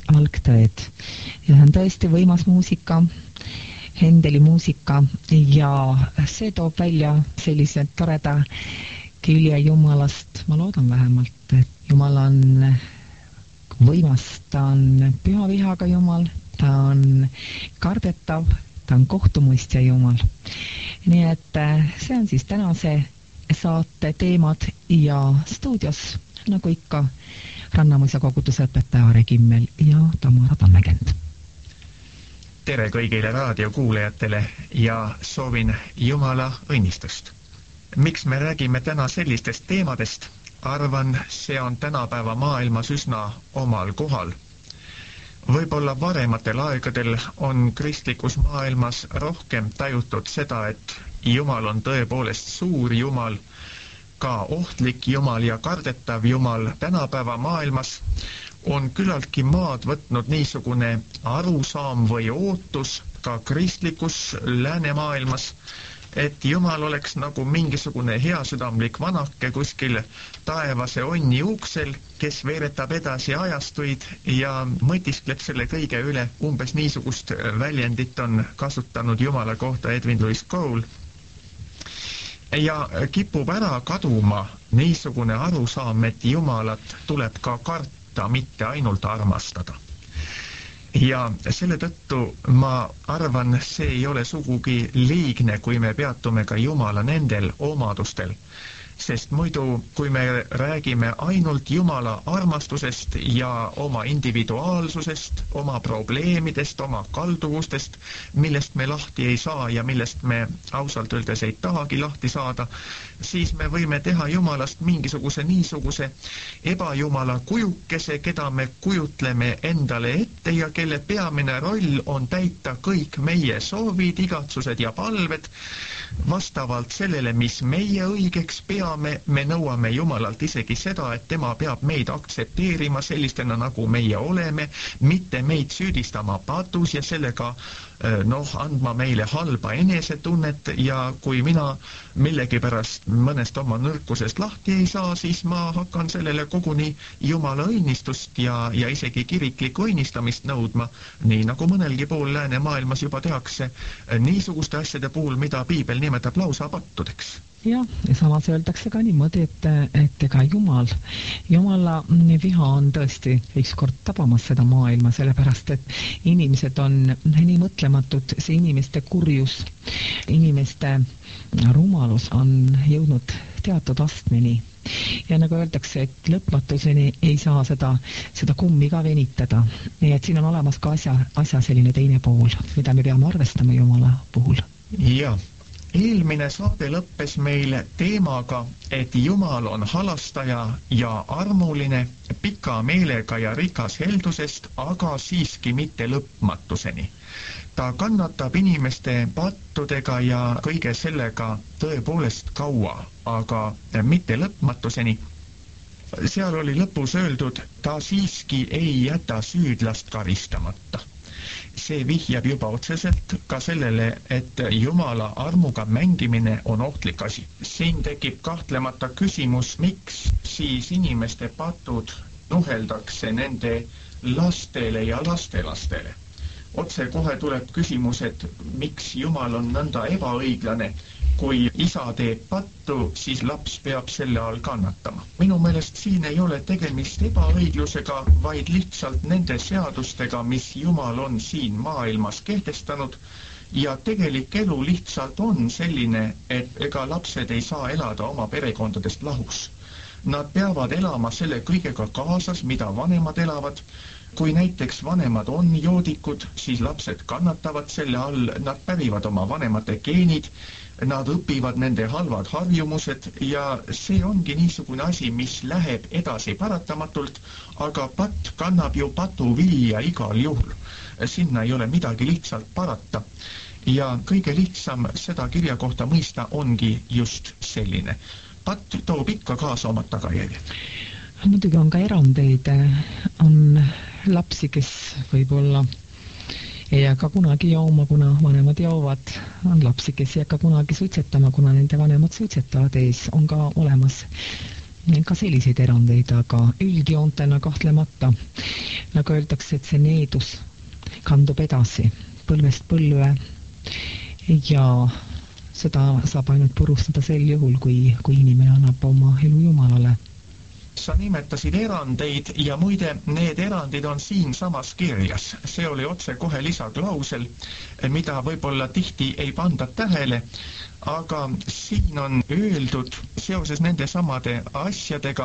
algtõed. Ja see on tõesti võimas muusika, Händeli muusika ja see toob välja sellise toreda külje Jumalast. Ma loodan vähemalt, et Jumal on võimas, ta on püha vihaga Jumal, ta on kardetav, ta on kohtumõistja Jumal. Nii et see on siis tänase saate teemad ja stuudios, nagu ikka, Rannamõisa koguduse õpetaja Aare Kimmel ja Tamara Tammekend. Tere kõigile raadiokuulajatele ja soovin Jumala õnnistust. Miks me räägime täna sellistest teemadest? Arvan, see on tänapäeva maailmas üsna omal kohal. Võib-olla varematel aegadel on kristlikus maailmas rohkem tajutud seda, et Jumal on tõepoolest suur Jumal, ka ohtlik Jumal ja kardetav Jumal. Tänapäeva maailmas on küllaltki maad võtnud niisugune arusaam või ootus ka kristlikus läänemaailmas, et Jumal oleks nagu mingisugune heasüdamlik vanake kuskil taevase onni uksel, kes veeretab edasi ajastuid ja mõtiskleb selle kõige üle. Umbes niisugust väljendit on kasutanud Jumala kohta Edwin Louis Cole. Ja kipub ära kaduma niisugune arusaam, et Jumalat tuleb ka karta, mitte ainult armastada. Ja selle tõttu ma arvan, see ei ole sugugi liigne, kui me peatume ka Jumala nendel omadustel. Sest muidu, kui me räägime ainult Jumala armastusest ja oma individuaalsusest, oma probleemidest, oma kalduvustest, millest me lahti ei saa ja millest me ausalt öeldes ei tahagi lahti saada, siis me võime teha Jumalast mingisuguse niisuguse ebajumala kujukese, keda me kujutleme endale ette ja kelle peamine roll on täita kõik meie soovid, igatsused ja palved. Vastavalt sellele, mis meie õigeks peame, me nõuame Jumalalt isegi seda, et tema peab meid aktsepteerima sellistena, nagu meie oleme, mitte meid süüdistama patus ja sellega andma meile halba enesetunnet ja kui mina millegipärast mõnest oma nõrkusest lahti ei saa, siis ma hakkan sellele koguni Jumala õnnistust ja isegi kiriklikku õnnistamist nõudma, nii nagu mõnelgi pool läänemaailmas juba tehakse niisuguste asjade puhul, mida piibel nimetab lausa pattudeks. Ja samas öeldakse ka niimoodi, et ega Jumala viha on tõesti ükskord tabamas seda maailma, sellepärast et inimesed on nii mõtlematud, see inimeste kurjus, inimeste rumalus on jõudnud teatud astmeni. Ja nagu öeldakse, et lõpmatuseni ei saa seda kummi ka venitada. Nii et siin on olemas ka asja selline teine pool, mida me peame arvestama Jumala puhul. Ja. Eelmine saade lõppes meil teemaga, et Jumal on halastaja ja armuline, pika meelega ja rikas heldusest, aga siiski mitte lõpmatuseni. Ta kannatab inimeste pattudega ja kõige sellega tõepoolest kaua, aga mitte lõpmatuseni. Seal oli lõpus öeldud, ta siiski ei jäta süüdlast karistamata. See vihjab juba otseselt ka sellele, et Jumala armuga mängimine on ohtlik asi. Siin tekib kahtlemata küsimus, miks siis inimeste patud nuheldakse nende lastele ja lastelastele. Otse kohe tuleb küsimus, et miks Jumal on nõnda ebaõiglane. Kui isa teeb pattu, siis laps peab selle all kannatama. Minu meelest siin ei ole tegemist ebaõiglusega, vaid lihtsalt nende seadustega, mis Jumal on siin maailmas kehtestanud. Ja tegelik elu lihtsalt on selline, et ega lapsed ei saa elada oma perekondadest lahus. Nad peavad elama selle kõigega kaasas, mida vanemad elavad. Kui näiteks vanemad on joodikud, siis lapsed kannatavad selle all, nad pärivad oma vanemate geenid, nad õpivad nende halvad harjumused ja see ongi niisugune asi, mis läheb edasi paratamatult, aga patt kannab ju patu vilja igal juhul. Sinna ei ole midagi lihtsalt parata. Ja kõige lihtsam seda kirja kohta mõista ongi just selline. Patt toob ikka kaasa omad tagajärjed. Muidugi on ka erandeid, on lapsi, kes võib-olla ei jää ka kunagi jooma, kuna vanemad joovad, on lapsi, kes ei jää ka kunagi suitsetama, kuna nende vanemad suitsetavad ees, on ka olemas ka selliseid erandeid, aga üldjoontena kahtlemata, nagu öeldakse, et see needus kandub edasi põlvest põlve ja seda saab ainult purustada sel juhul, kui inimene annab oma elu Jumalale. Sa nimetasid erandeid ja muide, need erandid on siin samas kirjas. See oli otse kohe lisaklausel, mida võib-olla tihti ei panda tähele, aga siin on öeldud seoses nende samade asjadega,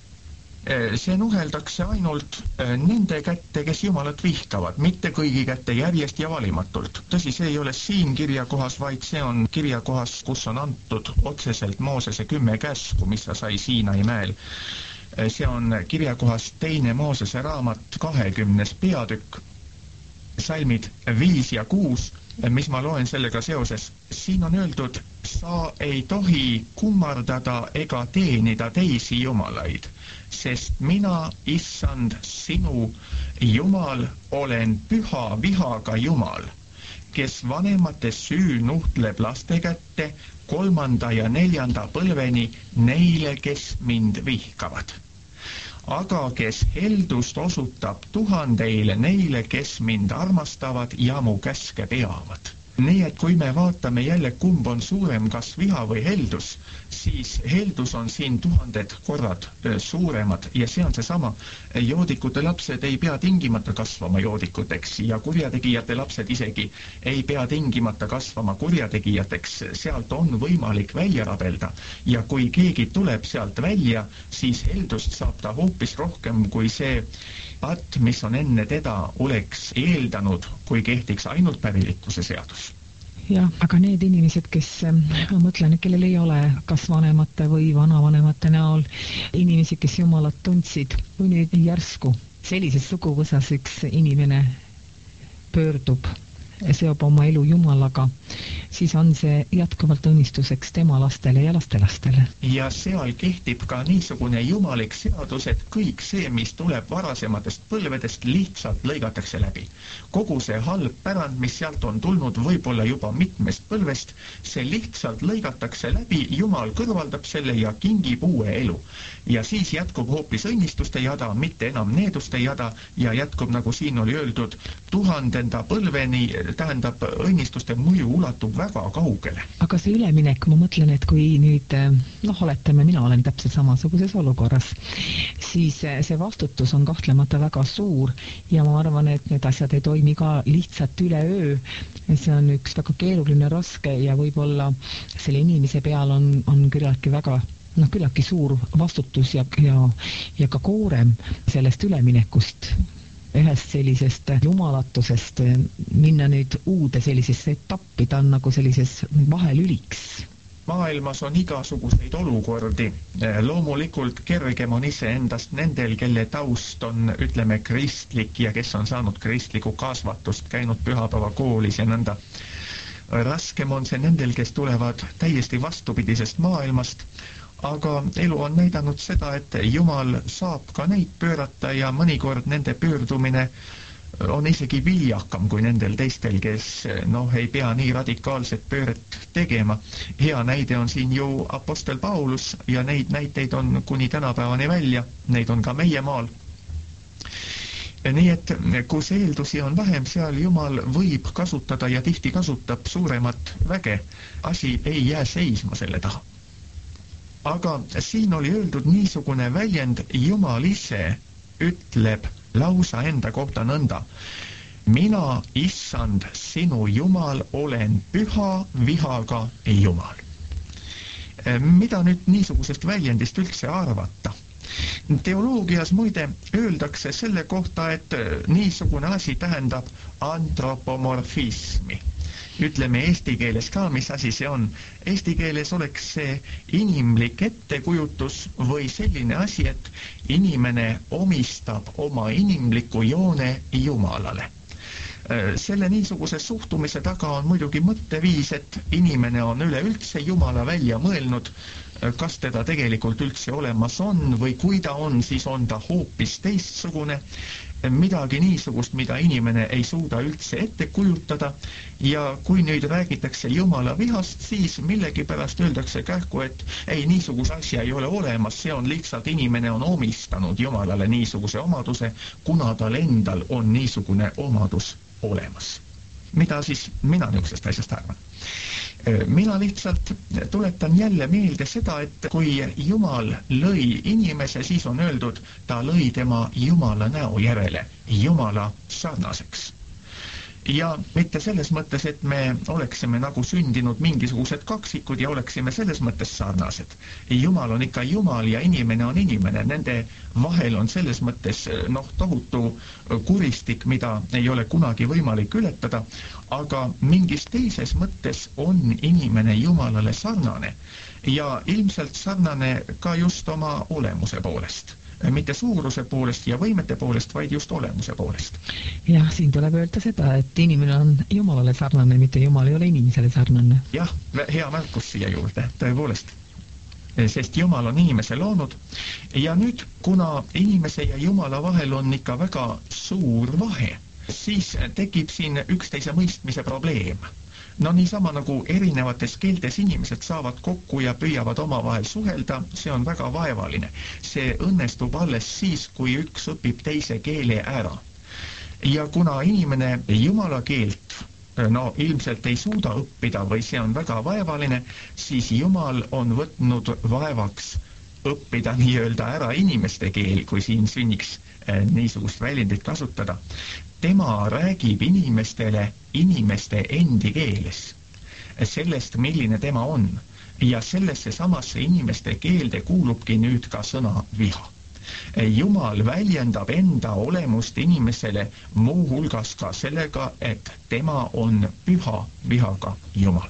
see nuheldakse ainult nende kätte, kes Jumalat vihkavad, mitte kõigi kätte järjest ja valimatult. Tõsi, see ei ole siin kirjakohas, vaid see on kirjakohas, kus on antud otseselt Moosese 10 käsku, mis ta sai Siinai mäel. See on kirjakohas 2. Moosese raamat 20. peatükk, salmid 5 ja 6, mis ma loen sellega seoses. Siin on öeldud, sa ei tohi kummardada ega teenida teisi jumalaid, sest mina, issand, sinu Jumal, olen püha vihaga Jumal, kes vanemate süü nuhtleb laste kätte 3. ja 4. põlveni neile, kes mind vihkavad. Aga kes heldust osutab 1000 neile, kes mind armastavad ja mu käske peavad. Nii et kui me vaatame jälle, kumb on suurem, kas viha või heldus, siis heldus on siin 1000 korrad suuremad ja see on seesama. Joodikute lapsed ei pea tingimata kasvama joodikuteks ja kurjategijate lapsed isegi ei pea tingimata kasvama kurjategijateks. Sealt on võimalik välja rabelda ja kui keegi tuleb sealt välja, siis heldust saab ta hoopis rohkem kui see pat, mis on enne teda, oleks eeldanud, kui kehtiks ainult pärilikkuse seadus. Jah, aga need inimesed, kes, ma mõtlen, kellel ei ole kas vanemate või vanavanemate näol inimesi, kes Jumalat tundsid, kui nüüd järsku sellises suguvõsas üks inimene pöördub, seob oma elu Jumalaga, siis on see jätkuvalt õnnistuseks tema lastele ja lastelastele. Ja seal kehtib ka niisugune jumalik seadus, et kõik see, mis tuleb varasematest põlvedest, lihtsalt lõigatakse läbi. Kogu see halb pärand, mis sealt on tulnud võib-olla juba mitmest põlvest, see lihtsalt lõigatakse läbi, Jumal kõrvaldab selle ja kingib uue elu. Ja siis jätkub hoopis õnnistuste jada, mitte enam needuste jada ja jätkub, nagu siin oli öeldud, 1000. põlveni, tähendab, õnnistuste mõju ulatub väga kaugele. Aga see üleminek, ma mõtlen, et kui nüüd, oletame, mina olen täpselt samasuguses olukorras, siis see vastutus on kahtlemata väga suur ja ma arvan, et need asjad ei toimi ka lihtsalt üleöö. See on üks väga keeruline, raske ja võib-olla selle inimese peal on küllaltki suur vastutus ja ka koorem sellest üleminekust, ühest sellisest jumalatusest minna nüüd uude sellisesse etappi, ta on nagu sellises vahelüliks. Maailmas on igasuguseid olukordi. Loomulikult kergem on iseendast nendel, kelle taust on, ütleme, kristlik ja kes on saanud kristlikku kasvatust, käinud pühapäevakoolis ja nõnda. Raskem on see nendel, kes tulevad täiesti vastupidisest maailmast, aga elu on näidanud seda, et Jumal saab ka neid pöörata ja mõnikord nende pöördumine on isegi viljakam kui nendel teistel, kes ei pea nii radikaalset pööret tegema. Hea näide on siin ju apostel Paulus ja neid näiteid on kuni tänapäevani välja, neid on ka meie maal. Nii et kus eeldusi on vähem, seal Jumal võib kasutada ja tihti kasutab suuremat väge. Asi ei jää seisma selle taha. Aga siin oli öeldud niisugune väljend, Jumal ise ütleb lausa enda kohta nõnda. Mina, issand, sinu Jumal, olen püha vihaga Jumal. Mida nüüd niisugusest väljendist üldse arvata? Teoloogias muide öeldakse selle kohta, et niisugune asi tähendab antropomorfismi. Ütleme eesti keeles ka, mis asi see on. Eesti keeles oleks see inimlik ettekujutus või selline asi, et inimene omistab oma inimliku joone Jumalale. Selle niisuguse suhtumise taga on muidugi mõtteviis, et inimene on üleüldse Jumala välja mõelnud, kas teda tegelikult üldse olemas on või kui ta on, siis on ta hoopis teistsugune. midagi niisugust, mida inimene ei suuda üldse ette kujutada ja kui nüüd räägitakse Jumala vihast, siis millegipärast öeldakse kähku, et ei, niisuguse asja ei ole olemas, see on lihtsalt inimene on omistanud Jumalale niisuguse omaduse, kuna tal endal on niisugune omadus olemas. Mida siis mina niisugusest asjast arvan? Mina lihtsalt tuletan jälle meelde seda, et kui Jumal lõi inimese, siis on öeldud, ta lõi tema Jumala näo järele, Jumala sarnaseks. Ja mitte selles mõttes, et me oleksime nagu sündinud mingisugused kaksikud ja oleksime selles mõttes sarnased. Jumal on ikka Jumal ja inimene on inimene. Nende vahel on selles mõttes tohutu kuristik, mida ei ole kunagi võimalik ületada, aga mingis teises mõttes on inimene Jumalale sarnane ja ilmselt sarnane ka just oma olemuse poolest. Mitte suuruse poolest ja võimete poolest, vaid just olemuse poolest. Jah, siin tuleb öelda seda, et inimene on Jumalale sarnane, mitte Jumal ei ole inimesele sarnane. Jah, hea märkus siia juurde, tõepoolest. Sest Jumal on inimese loonud ja nüüd, kuna inimese ja Jumala vahel on ikka väga suur vahe, siis tekib siin üksteise mõistmise probleem. No niisama nagu erinevates keeltes inimesed saavad kokku ja püüavad omavahel suhelda, see on väga vaevaline. See õnnestub alles siis, kui üks õpib teise keele ära. Ja kuna inimene Jumala keelt ilmselt ei suuda õppida või see on väga vaevaline, siis Jumal on võtnud vaevaks õppida nii-öelda ära inimeste keel, kui siin sünniks niisugust väljendit kasutada. Tema räägib inimestele inimeste endi keeles, sellest, milline tema on. Ja sellesse samasse inimeste keelde kuulubki nüüd ka sõna viha. Jumal väljendab enda olemust inimesele muu hulgas ka sellega, et tema on püha vihaga Jumal.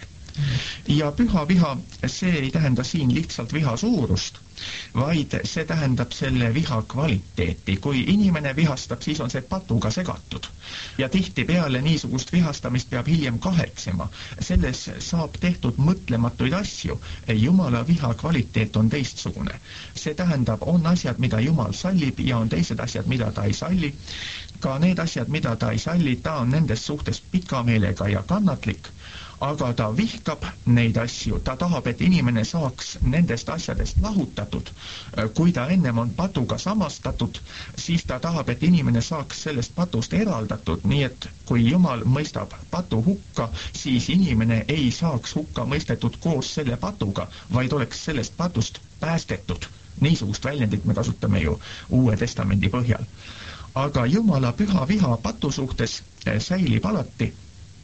Ja püha viha, see ei tähenda siin lihtsalt viha suurust, vaid see tähendab selle viha kvaliteeti. Kui inimene vihastab, siis on see patuga segatud. Ja tihtipeale niisugust vihastamist peab hiljem kahetsema. Selles saab tehtud mõtlematuid asju. Jumala viha kvaliteet on teistsugune. See tähendab, on asjad, mida Jumal sallib ja on teised asjad, mida ta ei salli. Ka need asjad, mida ta ei salli, ta on nendes suhtes pikameelega ja kannatlik. Aga ta vihkab neid asju, ta tahab, et inimene saaks nendest asjadest lahutatud. Kui ta ennem on patuga samastatud, siis ta tahab, et inimene saaks sellest patust eraldatud, nii et kui Jumal mõistab patu hukka, siis inimene ei saaks hukka mõistetud koos selle patuga, vaid oleks sellest patust päästetud. Niisugust väljendit me kasutame ju Uue Testamendi põhjal. Aga Jumala püha viha patu suhtes säilib alati.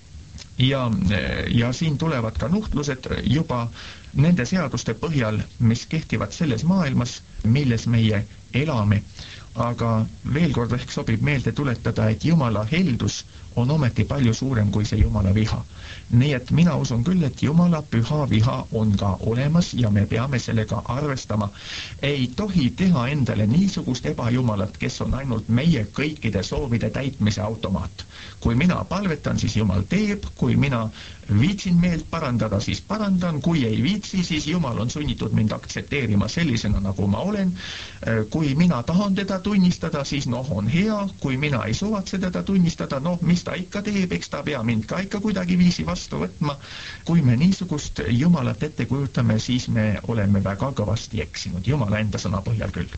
Ja siin tulevad ka nuhtlused juba nende seaduste põhjal, mis kehtivad selles maailmas, milles meie elame. Aga veel kord ehk sobib meelde tuletada, et Jumala heldus on ometi palju suurem kui see Jumala viha. Nii et mina usun küll, et Jumala püha viha on ka olemas ja me peame sellega arvestama. Ei tohi teha endale niisugust ebajumalat, kes on ainult meie kõikide soovide täitmise automaat. Kui mina palvetan, siis Jumal teeb, kui mina viitsin meelt parandada, siis parandan, kui ei viitsi, siis Jumal on sunnitud mind aktsepteerima sellisena, nagu ma olen. Kui mina tahan teda tunnistada, siis on hea, kui mina ei suvatse teda tunnistada, mis ta ikka teeb, eks ta pea mind ka ikka kuidagi viisi vastu võtma. Kui me niisugust Jumalat ette kujutame, siis me oleme väga kõvasti eksinud, Jumala enda sõna põhjal küll.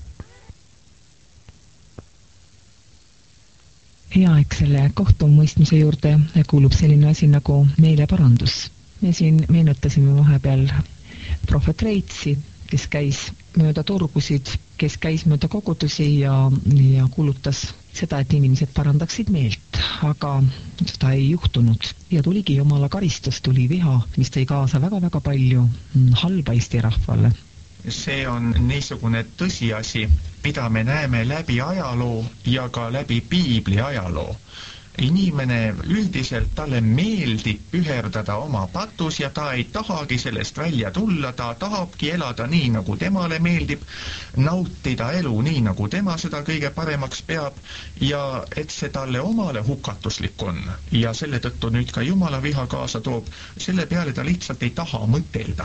Ja eks selle kohtumõistmise juurde kuulub selline asi nagu meeleparandus. Me siin meenutasime vahepeal prohvet Reitsi, kes käis mööda turgusid, kes käis mööda kogudusi ja kuulutas seda, et inimesed parandaksid meelt, aga seda ei juhtunud. Ja tuligi Jumala karistus, tuli viha, mis tõi kaasa väga-väga palju halba Eesti rahvale. See on niisugune tõsiasi, mida me näeme läbi ajaloo ja ka läbi Piibli ajaloo. Inimene üldiselt talle meeldib püherdada oma patus ja ta ei tahagi sellest välja tulla, ta tahabki elada nii, nagu temale meeldib, nautida elu nii, nagu tema seda kõige paremaks peab ja et see talle omale hukatuslik on ja selle tõttu nüüd ka Jumala viha kaasa toob, selle peale ta lihtsalt ei taha mõtelda.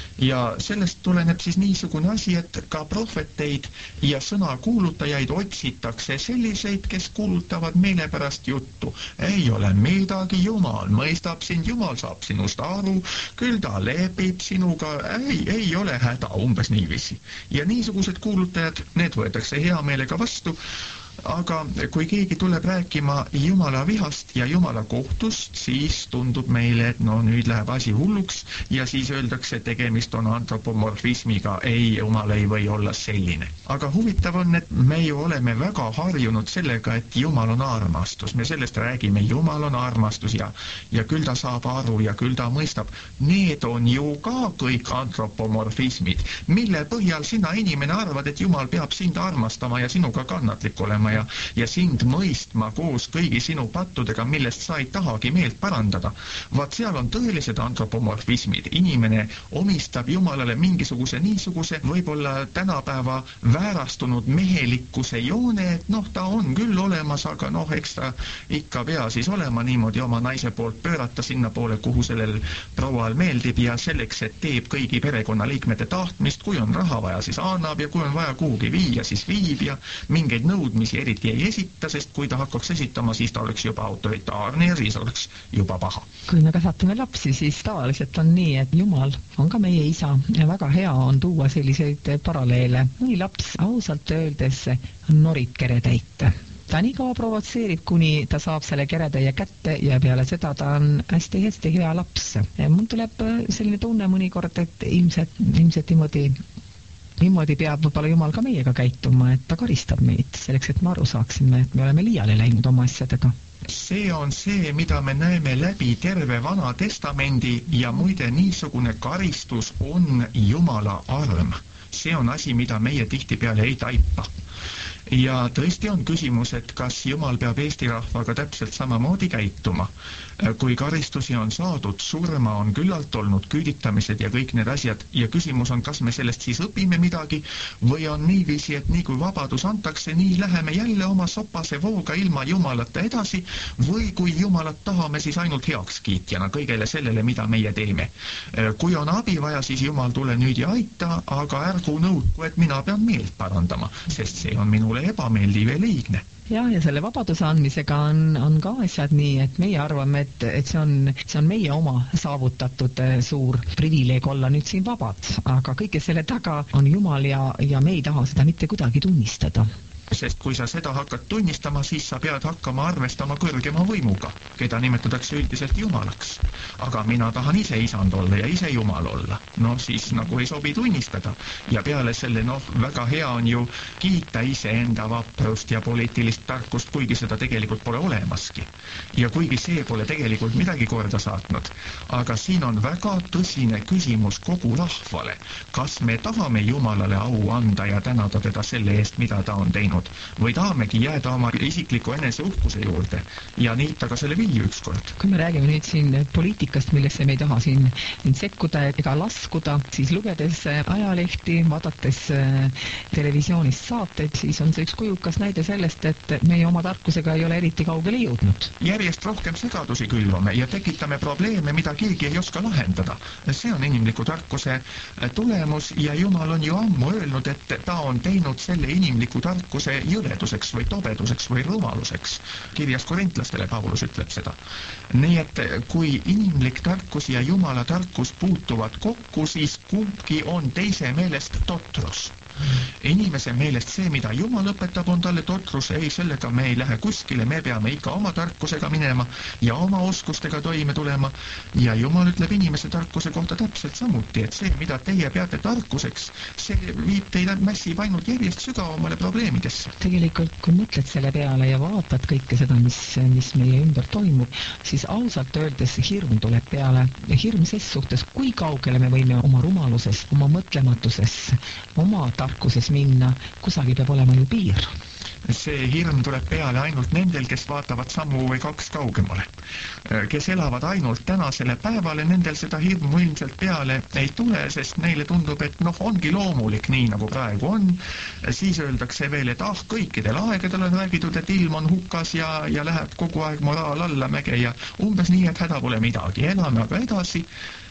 Ja sellest tuleneb siis niisugune asi, et ka prohveteid ja sõnakuulutajaid otsitakse selliseid, kes kuulutavad meelepärast juttu. Ei ole midagi, Jumal mõistab sind, Jumal saab sinust aru, küll ta lepib sinuga, ei ole häda, umbes niiviisi. Ja niisugused kuulutajad, need võetakse hea meelega vastu, aga kui keegi tuleb rääkima Jumala vihast ja Jumala kohtust, siis tundub meile, et no nüüd läheb asi hulluks ja siis öeldakse, et tegemist on antropomorfismiga, ei, Jumal ei või olla selline. Aga huvitav on, et me ju oleme väga harjunud sellega, et Jumal on armastus. Me sellest räägime, Jumal on armastus ja küll ta saab aru ja küll ta mõistab. Need on ju ka kõik antropomorfismid, mille põhjal sina inimene arvad, et Jumal peab sind armastama ja sinuga kannatlik olema ja sind mõistma koos kõigi sinu pattudega, millest sa ei tahagi meelt parandada. Vaat seal on tõelised antropomorfismid. Inimene omistab Jumalale mingisuguse niisuguse, võib-olla tänapäeva väärastunud mehelikkuse joone, et ta on küll olemas, aga eks ta ikka pea siis olema niimoodi oma naise poolt pöörata sinna poole, kuhu sellel proual meeldib ja selleks, et teeb kõigi perekonnaliikmete tahtmist, kui on raha vaja, siis annab ja kui on vaja kuhugi viia, siis viib ja mingeid nõudmisi eriti ei esita, sest kui ta hakkaks esitama, siis ta oleks juba autoritaarne ja siis oleks juba paha. Kui me kasvatame lapsi, siis tavaliselt on nii, et Jumal on ka meie isa ja väga hea on tuua selliseid paralleele. Mõni laps ausalt öeldes norib keretäite. Ta nii kaua provotseerib, kuni ta saab selle keretäie kätte ja peale seda ta on hästi-hästi hea laps. Mul tuleb selline tunne mõnikord, et ilmselt niimoodi peab võib-olla Jumal ka meiega käituma, et ta karistab meid selleks, et me aru saaksime, et me oleme liiale läinud oma asjadega. See on see, mida me näeme läbi terve Vana Testamendi ja muide niisugune karistus on Jumala arm. See on asi, mida meie tihtipeale ei taipa. Ja tõesti on küsimus, et kas Jumal peab Eesti rahvaga täpselt samamoodi käituma. Kui karistusi on saadud, surma on küllalt olnud, küüditamised ja kõik need asjad ja küsimus on, kas me sellest siis õpime midagi või on niiviisi, et nii kui vabadus antakse, nii läheme jälle oma sopase vooga ilma Jumalata edasi või kui Jumalat tahame siis ainult heakskiitjana kõigele sellele, mida meie teeme. Kui on abi vaja, siis Jumal tule nüüd ja aita, aga ärgu nõudku, et mina pean meelt parandama, sest see on minule ebameeldiv ja liigne. Ja selle vabaduse andmisega on ka asjad nii, et meie arvame, et see on meie oma saavutatud suur privileeg olla nüüd siin vabad, aga kõige selle taga on Jumal ja me ei taha seda mitte kuidagi tunnistada. Sest kui sa seda hakkad tunnistama, siis sa pead hakkama arvestama kõrgema võimuga, keda nimetatakse üldiselt Jumalaks. Aga mina tahan ise isand olla ja ise Jumal olla. Siis nagu ei sobi tunnistada. Ja peale selle, väga hea on ju kiita iseenda vaprust ja poliitilist tarkust, kuigi seda tegelikult pole olemaski. Ja kuigi see pole tegelikult midagi korda saatnud. Aga siin on väga tõsine küsimus kogu rahvale. Kas me tahame Jumalale au anda ja tänada teda selle eest, mida ta on teinud? Või tahamegi jääda oma isikliku eneseuhkuse juurde ja niita ka selle vilju ükskord. Kui me räägime nüüd siin poliitikast, millesse me ei taha siin sekkuda ega laskuda, siis lugedes ajalehti, vaadates televisioonist saateid, siis on see üks kujukas näide sellest, et meie oma tarkusega ei ole eriti kaugele jõudnud. Järjest rohkem segadusi külvame ja tekitame probleeme, mida keegi ei oska lahendada. See on inimliku tarkuse tulemus ja Jumal on ju ammu öelnud, et ta on teinud selle inimliku tarkuse jõleduseks või tobeduseks või rumaluseks. Kirjas korintlastele Paulus ütleb seda. Nii et kui inimlik tarkus ja Jumala tarkus puutuvad kokku, siis kumbki on teise meelest totrus. Inimese meelest see, mida Jumal õpetab, on talle totrus, ei, sellega me ei lähe kuskile, me peame ikka oma tarkusega minema ja oma oskustega toime tulema ja Jumal ütleb inimese tarkuse kohta täpselt samuti, et see, mida teie peate tarkuseks, see viib teile mässib ainult järjest sügavamale probleemidesse. Tegelikult, kui mõtled selle peale ja vaatad kõike seda, mis meie ümber toimub, siis ausalt öeldes hirm tuleb peale ja hirm ses suhtes, kui kaugele me võime oma rumaluses, oma mõtlematuses, oma tarkuses minna, kusagil peab olema ju piir. See hirm tuleb peale ainult nendel, kes vaatavad sammu või 2 kaugemale. Kes elavad ainult tänasele päevale, nendel seda hirmu ilmselt peale ei tule, sest neile tundub, et ongi loomulik nii, nagu praegu on. Siis öeldakse veel, et kõikidel aegadel on räägitud, et ilm on hukas ja läheb kogu aeg moraal allamäge ja umbes nii, et häda pole midagi. Elame aga edasi.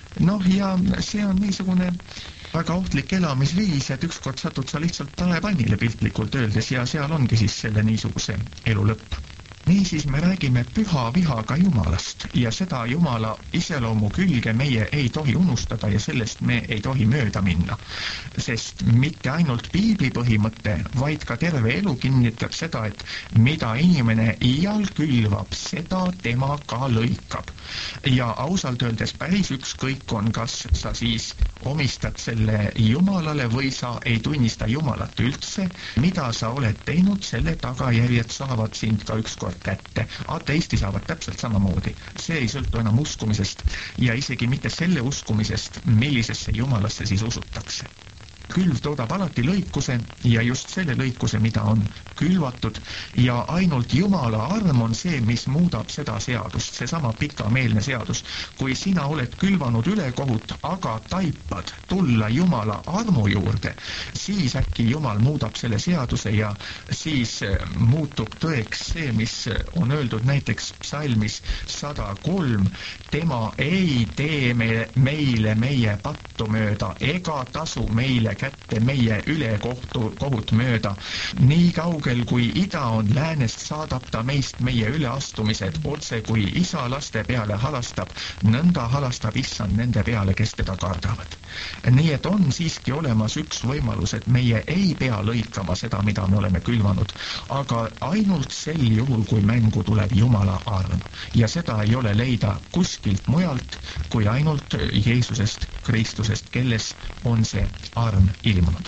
Ja see on niisugune väga ohtlik elamisviis, et ükskord satud sa lihtsalt taepannile piltlikult öeldes ja seal ongi siis selle niisuguse elu lõpp. Niisiis me räägime püha vihaga Jumalast ja seda Jumala iseloomu külge meie ei tohi unustada ja sellest me ei tohi mööda minna. Sest mitte ainult piibli põhimõte, vaid ka terve elu kinnitab seda, et mida inimene iial külvab, seda tema ka lõikab. Ja ausalt öeldes päris ükskõik on, kas sa siis omistad selle Jumalale või sa ei tunnista Jumalat üldse, mida sa oled teinud, selle tagajärjed saavad sind ka ükskord kätte. Ateisti saavad täpselt samamoodi. See ei sõltu enam uskumisest ja isegi mitte selle uskumisest, millisesse Jumalasse siis usutakse. Külv toodab alati lõikuse ja just selle lõikuse, mida on külvatud ja ainult Jumala arm on see, mis muudab seda seadust, seesama pikameelne seadus. Kui sina oled külvanud ülekohut, aga taipad tulla Jumala armu juurde, siis äkki Jumal muudab selle seaduse ja siis muutub tõeks see, mis on öeldud näiteks psalmis 103. Tema ei tee meile meie pattu mööda ega tasu meile kätte meie ülekohut mööda. Nii kaugel kui ida on läänest, saadab ta meist meie üleastumised, otse kui isa laste peale halastab, nõnda halastab issand nende peale, kes teda kardavad. Nii et on siiski olemas üks võimalus, et meie ei pea lõikama seda, mida me oleme külvanud, aga ainult sel juhul, kui mängu tuleb Jumala arm. Ja seda ei ole leida kuskilt mujalt, kui ainult Jeesusest, Kristusest, kelles on see arm ilmunud.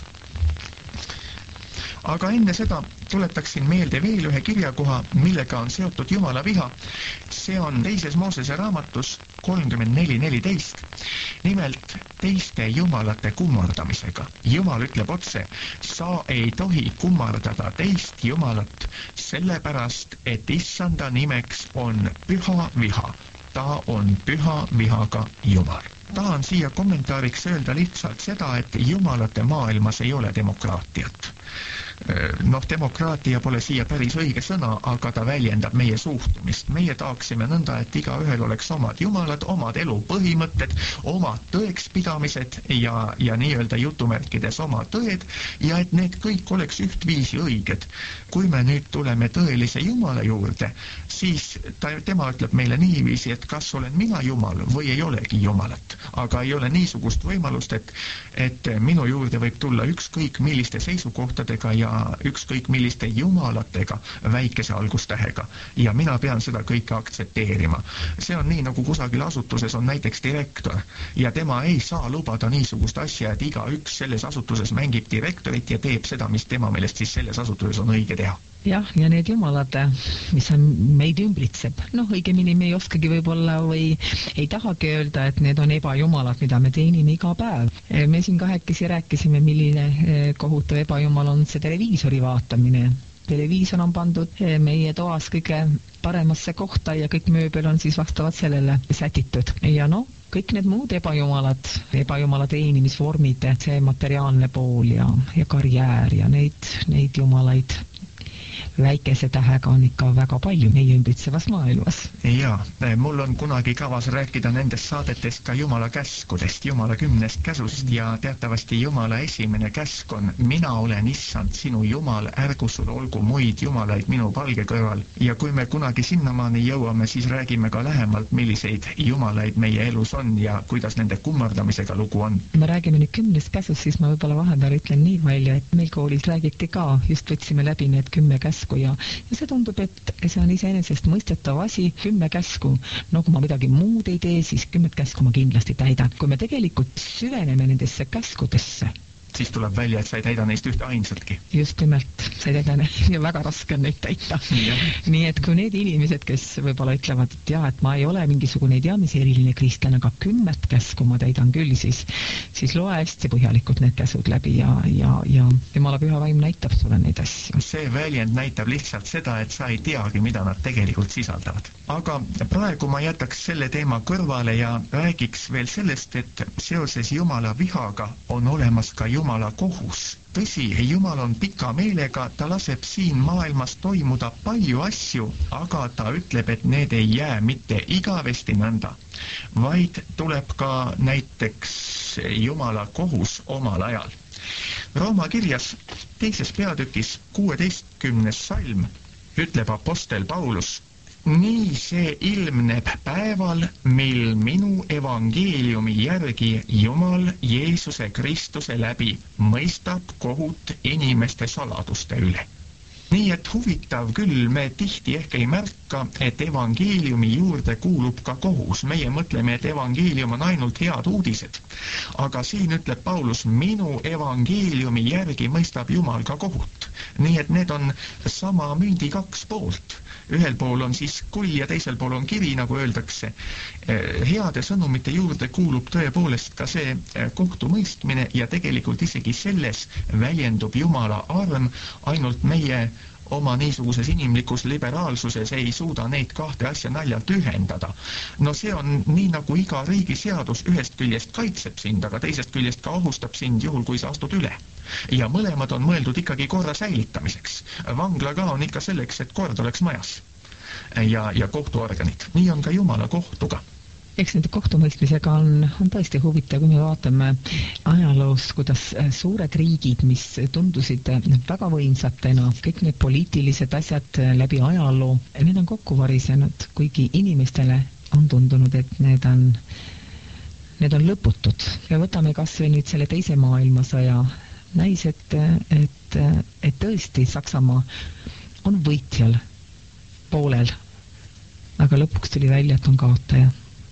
Aga enne seda tuletaksin meelde veel ühe kirjakoha, millega on seotud Jumala viha. See on 2. Moosese raamatus 34:14. Nimelt teiste jumalate kummardamisega. Jumal ütleb otse, sa ei tohi kummardada teist jumalat, sellepärast, et issanda nimeks on püha viha. Ta on püha vihaga Jumal. Tahan siia kommentaariks öelda lihtsalt seda, et jumalate maailmas ei ole demokraatiat. Demokraatia pole siia päris õige sõna, aga ta väljendab meie suhtumist. Meie taaksime nõnda, et igaühel oleks omad jumalad, omad elu põhimõtted, omad tõekspidamised ja nii-öelda jutumärkides oma tõed ja et need kõik oleks ühtviisi õiged. Kui me nüüd tuleme tõelise Jumala juurde, siis tema ütleb meile niiviisi, et kas olen mina Jumal või ei olegi Jumalat. Aga ei ole niisugust võimalust, et minu juurde võib tulla ükskõik milliste seisukohtadega ja ükskõik milliste jumalatega väikese algustähega. Ja mina pean seda kõike aktsepteerima. See on nii, nagu kusagil asutuses on näiteks direktor ja tema ei saa lubada niisugust asja, et igaüks selles asutuses mängib direktorit ja teeb seda, mis tema meelest siis selles asutuses on õige teha. Jah, ja need jumalad, mis on meid ümbritseb, õigemini me ei oskagi võib-olla või ei tahagi öelda, et need on ebajumalad, mida me teenime iga päev. Me siin kahekesi rääkisime, milline kohutav ebajumal on see televiisori vaatamine. Televiisor on pandud meie toas kõige paremasse kohta ja kõik mööbel on siis vastavalt sellele sätitud. Ja kõik need muud ebajumala teenimisvormid, see materiaalne pool ja karjäär ja neid jumalaid väikese tähega on ikka väga palju meie ümbritsevas maailmas. Jaa, mul on kunagi kavas rääkida nendest saadetest ka Jumala käskudest, Jumala 10 käsust ja teatavasti Jumala esimene käsk on mina olen issand sinu Jumal, ärgu sul olgu muid jumalaid minu palge kõrval. Ja kui me kunagi sinnamaani jõuame, siis räägime ka lähemalt, milliseid jumalaid meie elus on ja kuidas nende kummardamisega lugu on. Me räägime nüüd 10 käsust, siis ma võib-olla vahepeal ütlen nii palju, et meil koolis räägiti ka, just võtsime läbi need 10 käsku ja see tundub, et see on iseenesest mõistetav asi, 10 käsku. Kui ma midagi muud ei tee, siis 10 käsku ma kindlasti täidan. Kui me tegelikult süveneme nendesse käskudesse siis tuleb välja, et sa ei täida neist ühte ainsatki. Just nimelt, sa ei täida neid ja väga raske on neid täita. Nii et kui need inimesed, kes võib-olla ütlevad, et jah, et ma ei ole mingisugune ei tea, mis eriline kristlane, aga 10 käsku ma täidan küll, siis loe hästi põhjalikult need käsud läbi ja Jumala püha vaim näitab sulle neid asju. See väljend näitab lihtsalt seda, et sa ei teagi, mida nad tegelikult sisaldavad. Aga praegu ma jätaks selle teema kõrvale ja räägiks veel sellest, et seoses Jumala vihaga on olemas ka Jumala kohus. Tõsi, Jumal on pika meelega, ta laseb siin maailmas toimuda palju asju, aga ta ütleb, et need ei jää mitte igavesti nõnda, vaid tuleb ka näiteks Jumala kohus omal ajal. Rooma kirjas 2. peatükis 16. salm ütleb apostel Paulus: nii see ilmneb päeval, mil minu evangeeliumi järgi Jumal Jeesuse Kristuse läbi mõistab kohut inimeste saladuste üle. Nii et huvitav küll, me tihti ehk ei märka, et evangeeliumi juurde kuulub ka kohus. Meie mõtleme, et evangeelium on ainult head uudised. Aga siin ütleb Paulus, minu evangeeliumi järgi mõistab Jumal ka kohut. Nii et need on sama mündi 2 poolt. Ühel pool on siis kull ja teisel pool on kiri, nagu öeldakse. Heade sõnumite juurde kuulub tõepoolest ka see kohtumõistmine ja tegelikult isegi selles väljendub Jumala arm, ainult meie oma niisuguses inimlikus liberaalsuses ei suuda neid 2 asja naljalt ühendada. No see on nii, nagu iga riigi seadus ühest küljest kaitseb sind, aga teisest küljest ka ohustab sind juhul, kui sa astud üle. Ja mõlemad on mõeldud ikkagi korra säilitamiseks. Vangla ka on ikka selleks, et kord oleks majas. Ja kohtuorganid. Nii on ka Jumala kohtuga. Eks nende kohtumõistmisega on tõesti huvitav, kui me vaatame ajaloos, kuidas suured riigid, mis tundusid väga võimsatena, kõik need poliitilised asjad läbi ajaloo, need on kokku varisenud, kuigi inimestele on tundunud, et need on lõputud. Ja võtame kas või nüüd selle teise maailmasõja. Näis, et tõesti Saksamaa on võitjal poolel, aga lõpuks tuli välja, et on kaotaja.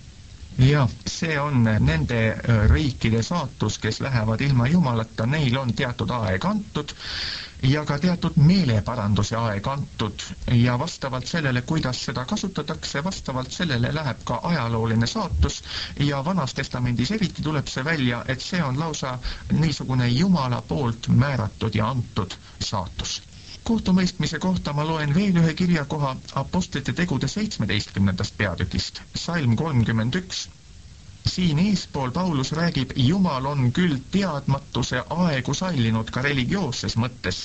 Ja, see on nende riikide saatus, kes lähevad ilma Jumalata, neil on teatud aeg antud ja ka teatud meeleparanduse aeg antud ja vastavalt sellele, kuidas seda kasutatakse, vastavalt sellele läheb ka ajalooline saatus ja Vanas Testamendis eriti tuleb see välja, et see on lausa niisugune Jumala poolt määratud ja antud saatus. Kohtumõistmise kohta ma loen veel ühe kirjakoha Apostlite tegude 17. peatükist, salm 31. Siin eespool Paulus räägib, Jumal on küll teadmatuse aegu sallinud ka religioosses mõttes.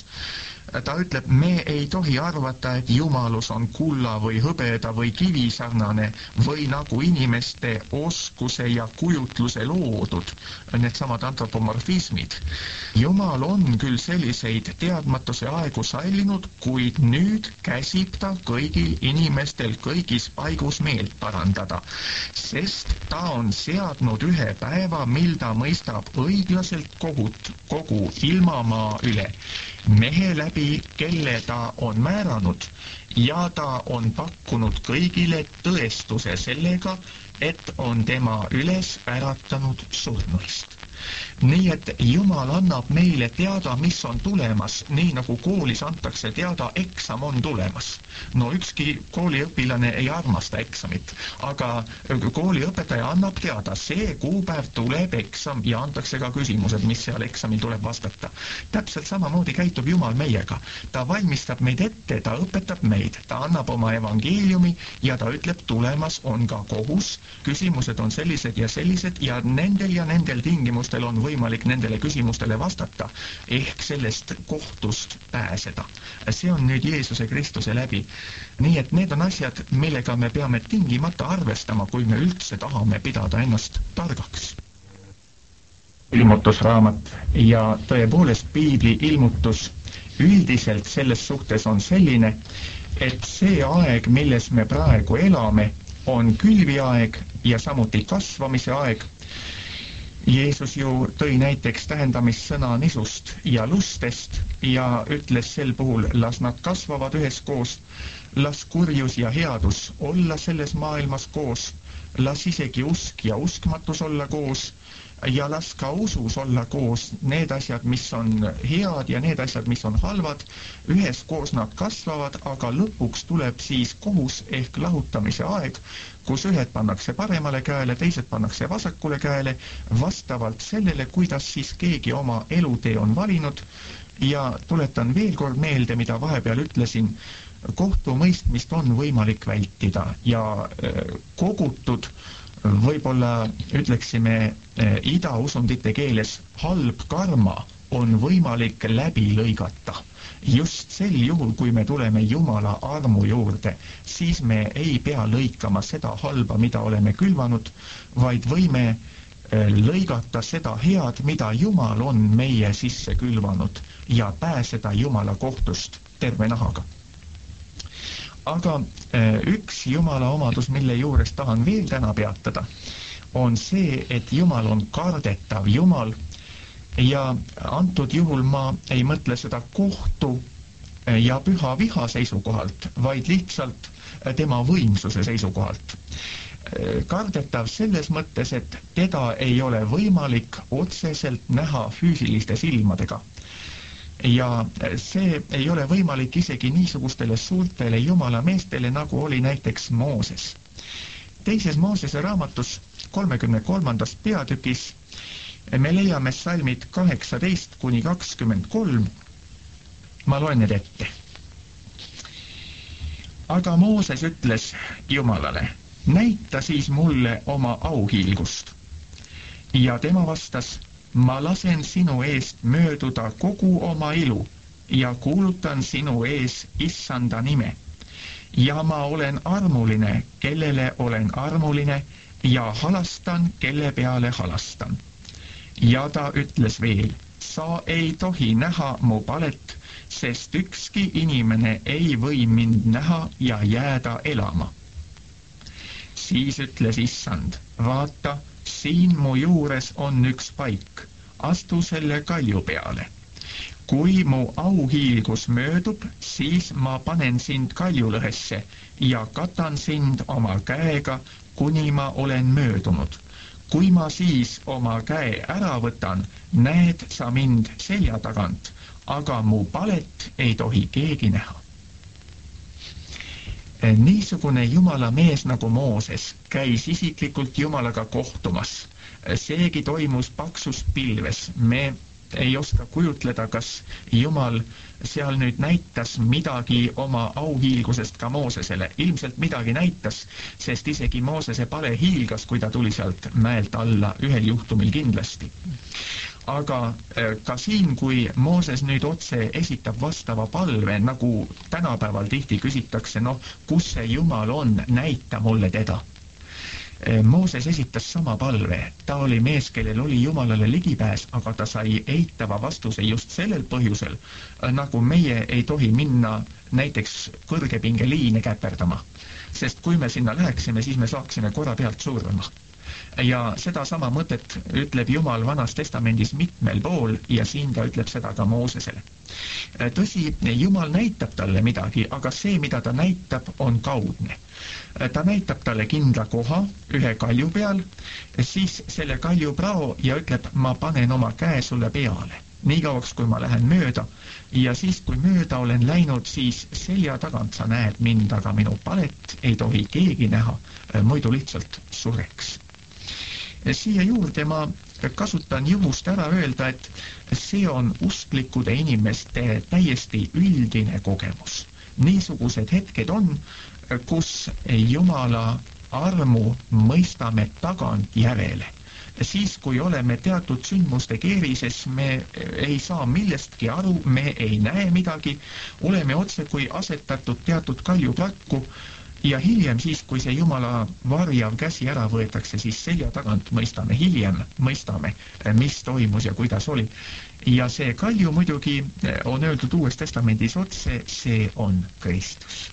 Ta ütleb, me ei tohi arvata, et Jumalus on kulla või hõbeda või kivi sarnane või nagu inimeste oskuse ja kujutluse loodud, needsamad antropomorfismid. Jumal on küll selliseid teadmatuse aegu sallinud, kuid nüüd käsib ta kõigil inimestel kõigis paigus meelt parandada, sest ta on seadnud ühe päeva, mil ta mõistab õiglaselt kohut kogu ilmamaa üle, mehe läbi, kelle ta on määranud, ja ta on pakkunud kõigile tõestuse sellega, et on tema üles äratanud surnuist. Nii et Jumal annab meile teada, mis on tulemas, nii nagu koolis antakse teada, eksam on tulemas. No ükski kooliõpilane ei armasta eksamit, aga kooliõpetaja annab teada, see kuupäev tuleb eksam ja antakse ka küsimused, mis seal eksamil tuleb vastata. Täpselt samamoodi käitub Jumal meiega. Ta valmistab meid ette, ta õpetab meid, ta annab oma evangeeliumi ja ta ütleb, tulemas on ka kohus, küsimused on sellised ja nendel tingimustel on võimalik nendele küsimustele vastata, ehk sellest kohtust pääseda. See on nüüd Jeesuse Kristuse läbi. Nii et need on asjad, millega me peame tingimata arvestama, kui me üldse tahame pidada ennast targaks. Ilmutusraamat ja tõepoolest Piibli ilmutus üldiselt selles suhtes on selline, et see aeg, milles me praegu elame, on külviaeg ja samuti kasvamise aeg. Jeesus ju tõi näiteks tähendamissõna nisust ja lustest ja ütles sel puhul, las nad kasvavad üheskoos, las kurjus ja headus olla selles maailmas koos, las isegi usk ja uskmatus olla koos, ja las ka usus olla koos need asjad, mis on head ja need asjad, mis on halvad. Üheskoos nad kasvavad, aga lõpuks tuleb siis kohus ehk lahutamise aeg, kus ühed pannakse paremale käele, teised pannakse vasakule käele, vastavalt sellele, kuidas siis keegi oma elutee on valinud. Ja tuletan veel kord meelde, mida vahepeal ütlesin, kohtumõistmist on võimalik vältida ja kogutud, võib-olla ütleksime idausundite keeles, halb karma on võimalik läbi lõigata. Just sel juhul, kui me tuleme Jumala armu juurde, siis me ei pea lõikama seda halba, mida oleme külvanud, vaid võime lõigata seda head, mida Jumal on meie sisse külvanud ja pääseda Jumala kohtust terve nahaga. Aga üks Jumala omadus, mille juures tahan veel täna peatada, on see, et Jumal on kardetav Jumal ja antud juhul ma ei mõtle seda kohtu ja püha viha seisukohalt, vaid lihtsalt tema võimsuse seisukohalt. Kardetav selles mõttes, et teda ei ole võimalik otseselt näha füüsiliste silmadega. Ja see ei ole võimalik isegi niisugustele suurtele Jumala meestele, nagu oli näiteks Mooses. Teises Moosese raamatus 33. peatükis me leiame salmid 18-23. Ma loen need ette. Aga Mooses ütles Jumalale, näita siis mulle oma auhiilgust. Ja tema vastas, ma lasen sinu eest mööduda kogu oma elu ja kuulutan sinu ees Issanda nime. Ja ma olen armuline, kellele olen armuline ja halastan, kelle peale halastan. Ja ta ütles veel, sa ei tohi näha mu palet, sest ükski inimene ei või mind näha ja jääda elama. Siis ütles Issand, vaata, siin mu juures on üks paik, astu selle kalju peale. Kui mu auhiilgus möödub, siis ma panen sind kaljulõhesse ja katan sind oma käega, kuni ma olen möödunud. Kui ma siis oma käe ära võtan, näed sa mind selja tagant, aga mu palet ei tohi keegi näha. Niisugune Jumala mees nagu Mooses käis isiklikult Jumalaga kohtumas. Seegi toimus paksus pilves. Me ei oska kujutleda, kas Jumal seal nüüd näitas midagi oma auhiilgusest ka Moosesele. Ilmselt midagi näitas, sest isegi Moosese pale hiilgas, kui ta tuli sealt mäelt alla, ühel juhtumil kindlasti. Aga ka siin, kui Mooses nüüd otse esitab vastava palve, nagu tänapäeval tihti küsitakse, kus see Jumal on, näita mulle teda. Mooses esitas sama palve. Ta oli mees, kellel oli Jumalale ligipääs, aga ta sai eitava vastuse just sellel põhjusel, nagu meie ei tohi minna näiteks kõrgepingeliine käperdama. Sest kui me sinna läheksime, siis me saaksime korra pealt surma. Ja seda sama mõtet ütleb Jumal Vanas Testamendis mitmel pool ja siin ta ütleb seda ka Moosesele. Tõsi, Jumal näitab talle midagi, aga see, mida ta näitab, on kaudne. Ta näitab talle kindla koha ühe kalju peal, siis selle kalju prao ja ütleb, ma panen oma käe sulle peale, nii kauaks, kui ma lähen mööda. Ja siis, kui mööda olen läinud, siis selja tagant sa näed mind, aga minu palet ei tohi keegi näha, muidu lihtsalt sureks. Siia juurde ma kasutan juhust ära öelda, et see on usklikude inimeste täiesti üldine kogemus. Niisugused hetked on, kus Jumala armu mõistame tagant järele. Siis, kui oleme teatud sündmuste keerises, me ei saa millestki aru, me ei näe midagi, oleme otse kui asetatud teatud kaljuprakku ja hiljem siis, kui see Jumala varjav käsi ära võetakse, siis selja tagant mõistame, mis toimus ja kuidas oli. Ja see kalju muidugi on öeldud Uues Testamendis otse, see on Kristus.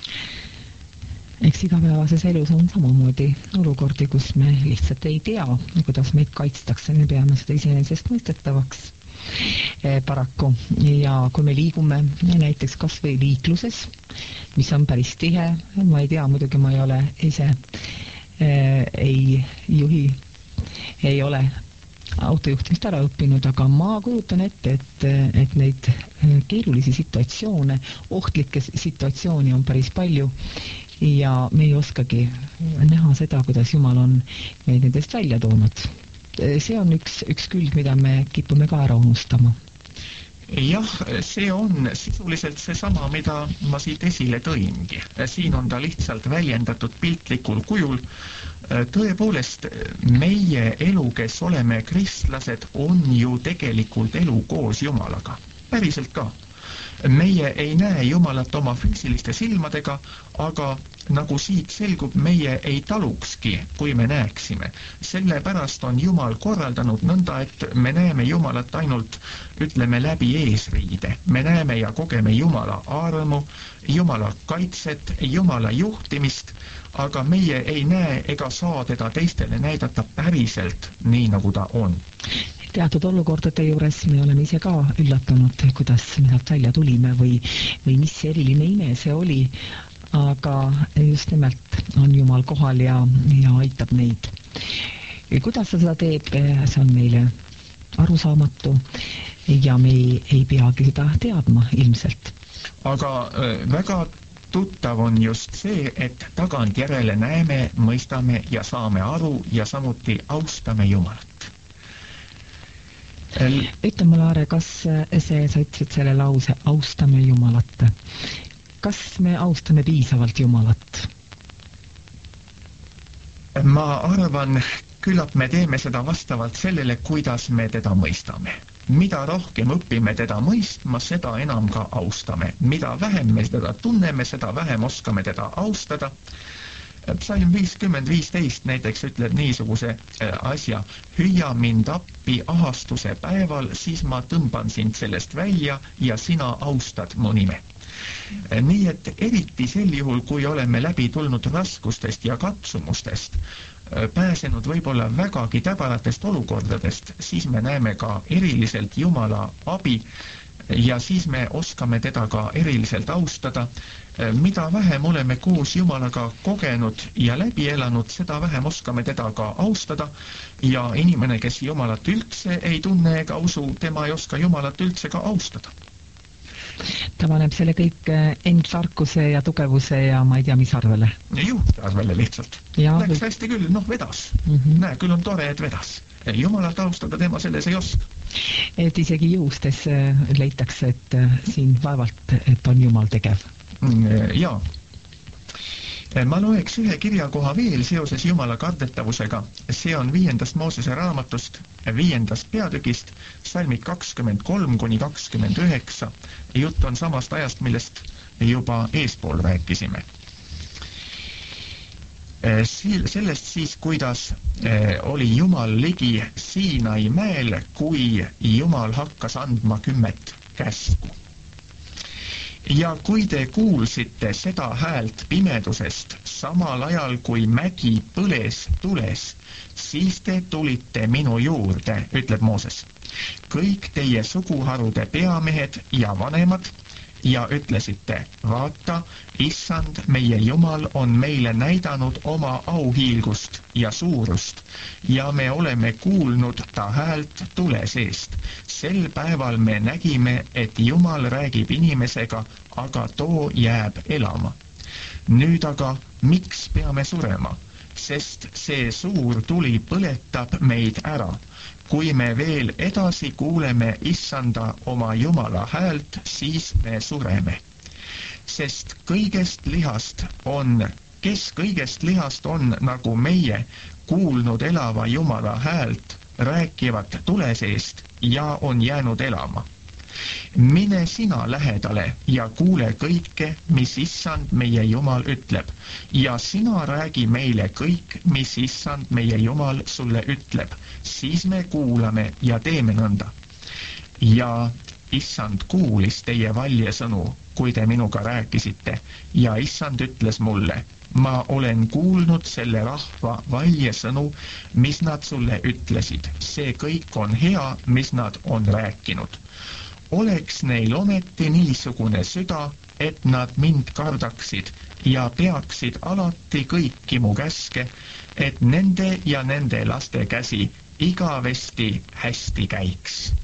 Eks igapäevases elus on samamoodi olukordi, kus me lihtsalt ei tea, kuidas meid kaitstakse, me peame seda iseenesest mõistetavaks paraku. Ja kui me liigume näiteks kas või liikluses, mis on päris tihe, ma ei tea, muidugi ma ei ole ise ei juhi, ei ole autojuhtimist ära õppinud, aga ma kujutan ette, et neid keerulisi situatsioone, ohtlikke situatsiooni on päris palju ja me ei oskagi näha seda, kuidas Jumal on meid nendest välja toonud. See on üks külg, mida me kipume ka ära unustama. Jah, see on sisuliselt seesama, mida ma siit esile tõingi. Siin on ta lihtsalt väljendatud piltlikul kujul. Tõepoolest, meie elu, kes oleme kristlased, on ju tegelikult elu koos Jumalaga. Päriselt ka. Meie ei näe Jumalat oma füüsiliste silmadega, aga nagu siit selgub, meie ei talukski, kui me näeksime. Sellepärast on Jumal korraldanud nõnda, et me näeme Jumalat ainult, ütleme, läbi eesriide. Me näeme ja kogeme Jumala armu, Jumala kaitset, Jumala juhtimist, aga meie ei näe ega saa teda teistele näidata päriselt nii, nagu ta on. Teatud olukordade juures me oleme ise ka üllatunud, kuidas me sealt välja tulime või mis eriline ime see oli, aga just nimelt on Jumal kohal ja aitab neid. Kuidas ta seda teeb, see on meile arusaamatu ja me ei peagi seda teadma ilmselt. Aga väga tuttav on just see, et tagantjärele näeme, mõistame ja saame aru ja samuti austame Jumalat. Ütle mulle, Aare, kas sa ütlesid selle lause, austame Jumalat. Kas me austame piisavalt Jumalat? Ma arvan, küllap me teeme seda vastavalt sellele, kuidas me teda mõistame. Mida rohkem õpime teda mõistma, seda enam ka austame. Mida vähem me teda tunneme, seda vähem oskame teda austada. Psalm 50:15 näiteks ütleb niisuguse asja: hüüa mind appi ahastuse päeval, siis ma tõmban sind sellest välja ja sina austad mu nime. Nii et eriti sel juhul, kui oleme läbi tulnud raskustest ja katsumustest, pääsenud võib-olla vägagi täbaratest olukordadest, siis me näeme ka eriliselt Jumala abi ja siis me oskame teda ka eriliselt austada. Mida vähem oleme koos Jumalaga kogenud ja läbi elanud, seda vähem oskame teda ka austada ja inimene, kes Jumalat üldse ei tunne ega usu, tema ei oska Jumalat üldse ka austada. Ta paneb selle kõik end tarkuse ja tugevuse ja ma ei tea, mis arvele. Juhte arvele lihtsalt. Läks hästi küll, vedas. Näe, küll on tore, et vedas. Jumalat austada tema selles ei oska. Et isegi juhustes leitakse, et siin vaevalt, et on Jumal tegev. Jaa. Ma loeks ühe kirjakoha veel seoses Jumala kardetavusega. See on 5. Moosese raamatust, 5. peatükist, salmid 23-29. Jutt on samast ajast, millest juba eespool rääkisime. Sellest siis, kuidas oli Jumal ligi Siinai mäel, kui Jumal hakkas andma 10 käsku. Ja kui te kuulsite seda häält pimedusest, samal ajal kui mägi põles tules, siis te tulite minu juurde, ütleb Mooses. Kõik teie suguharude peamehed ja vanemad ja ütlesite: vaata, issand, meie Jumal on meile näidanud oma auhiilgust ja suurust ja me oleme kuulnud ta häält tule seest. Sel päeval me nägime, et Jumal räägib inimesega, aga too jääb elama. Nüüd aga, miks peame surema? Sest see suur tuli põletab meid ära. Kui me veel edasi kuuleme issanda oma Jumala häält, siis me sureme. Sest kes kõigest lihast on nagu meie kuulnud elava Jumala häält, rääkivat tule seest ja on jäänud elama. Mine sina lähedale ja kuule kõike, mis issand meie Jumal ütleb, ja sina räägi meile kõik, mis issand meie Jumal sulle ütleb, siis me kuulame ja teeme nõnda. Ja issand kuulis teie valjasõnu, kui te minuga rääkisite, ja issand ütles mulle: ma olen kuulnud selle rahva valjasõnu, mis nad sulle ütlesid, see kõik on hea, mis nad on rääkinud. Oleks neil ometi niisugune süda, et nad mind kardaksid ja peaksid alati kõiki mu käske, et nende ja nende laste käsi igavesti hästi käiks.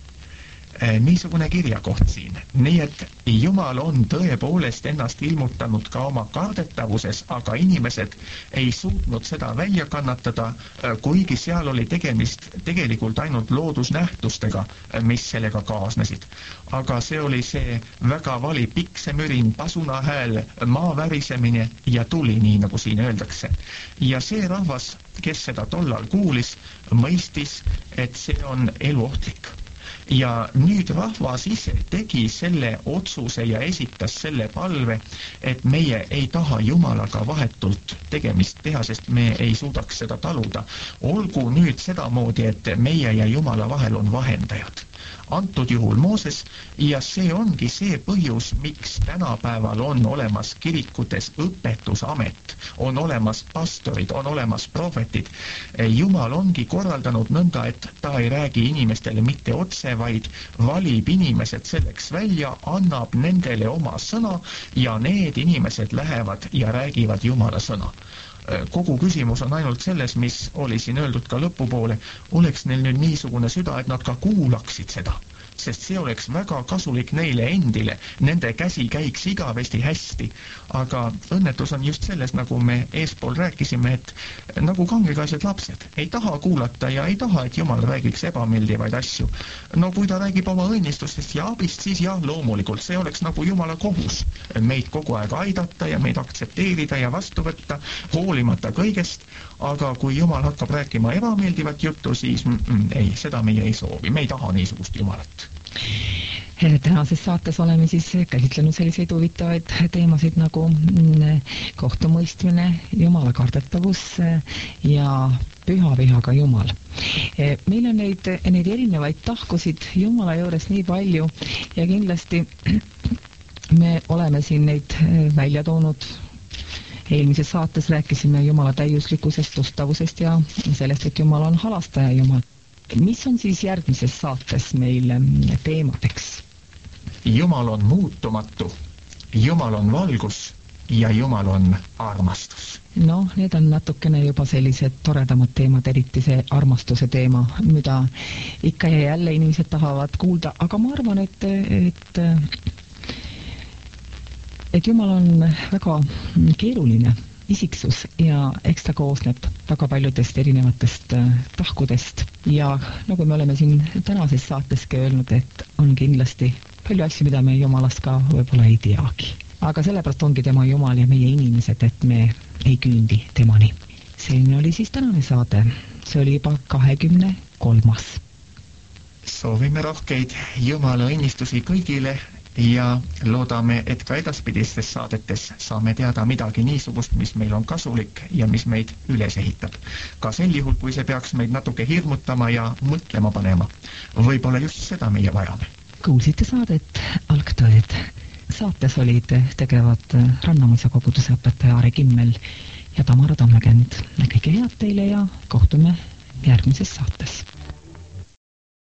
Niisugune kirjakoht siin. Nii et Jumal on tõepoolest ennast ilmutanud ka oma kardetavuses, aga inimesed ei suutnud seda välja kannatada, kuigi seal oli tegemist tegelikult ainult loodusnähtustega, mis sellega kaasnesid. Aga see oli see väga vali piksemürin, pasunahääl, maa värisemine ja tuli, nii nagu siin öeldakse. Ja see rahvas, kes seda tollal kuulis, mõistis, et see on eluohtlik. Ja nüüd rahvas ise tegi selle otsuse ja esitas selle palve, et meie ei taha Jumalaga vahetult tegemist teha, sest me ei suudaks seda taluda. Olgu nüüd sedamoodi, et meie ja Jumala vahel on vahendajad. Antud juhul Mooses, ja see ongi see põhjus, miks tänapäeval on olemas kirikutes õpetusamet, on olemas pastorid, on olemas prohvetid. Jumal ongi korraldanud nõnda, et ta ei räägi inimestele mitte otse, vaid valib inimesed selleks välja, annab nendele oma sõna ja need inimesed lähevad ja räägivad Jumala sõna. Kogu küsimus on ainult selles, mis oli siin öeldud ka lõpupoole, oleks neil nüüd niisugune süda, et nad ka kuulaksid seda, sest see oleks väga kasulik neile endile, nende käsi käiks igavesti hästi, aga õnnetus on just selles, nagu me eespool rääkisime, et nagu kangekaised lapsed ei taha kuulata ja ei taha, et Jumal räägiks ebameeldivaid asju. No kui ta räägib oma õnnistustest ja abist, siis jah, loomulikult, see oleks nagu Jumala kohus meid kogu aeg aidata ja meid aktsepteerida ja vastu võtta, hoolimata kõigest, aga kui Jumal hakkab rääkima ebameeldivat juttu, siis ei, seda meie ei soovi, me ei taha niisugust Jumalat. Tänases saates oleme siis käsitlenud selliseid huvitavaid teemasid nagu kohtumõistmine, Jumala kardetavus ja püha vihaga Jumal. Meil on neid erinevaid tahkusid Jumala juures nii palju ja kindlasti me oleme siin neid välja toonud. Eelmises saates rääkisime Jumala täiuslikkusest, ustavusest ja sellest, et Jumal on halastaja Jumal. Mis on siis järgmises saates meil teemadeks? Jumal on muutumatu, Jumal on valgus ja Jumal on armastus. No, need on natukene juba sellised toredamad teemad, eriti see armastuse teema, mida ikka ja jälle inimesed tahavad kuulda, aga ma arvan, et Jumal on väga keeruline isiksus ja eks ta koosneb väga paljudest erinevatest tahkudest ja nagu me oleme siin tänases saateski öelnud, et on kindlasti palju asju, mida me Jumalast ka võib-olla ei teagi. Aga sellepärast ongi tema Jumal ja meie inimesed, et me ei küündi temani. Selline oli siis tänane saade. See oli juba 23. Soovime rohkeid Jumala õnnistusi kõigile ja loodame, et ka edaspidistes saadetes saame teada midagi niisugust, mis meil on kasulik ja mis meid üles ehitab. Ka sel juhul, kui see peaks meid natuke hirmutama ja mõtlema panema. Võib-olla just seda meie vajame. Kuulsite saadet Algtõed. Saates olid tegevad Rannamõisa koguduse õpetaja Aare Kimmel ja Tamara Tammekend. Kõike head teile ja kohtume järgmises saates.